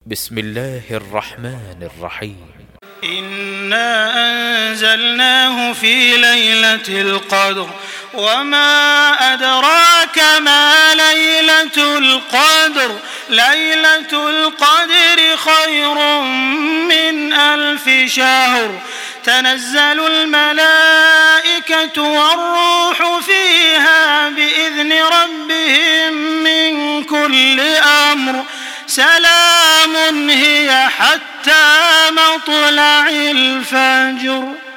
بسم الله الرحمن الرحيم. إنا أنزلناه في ليلة القدر وما أدراك ما ليلة القدر ليلة القدر خير من 1000 شهر تنزل الملائكة والروح فيها بإذن ربهم من كل أمر سلام هي حتى مطلع الفجر.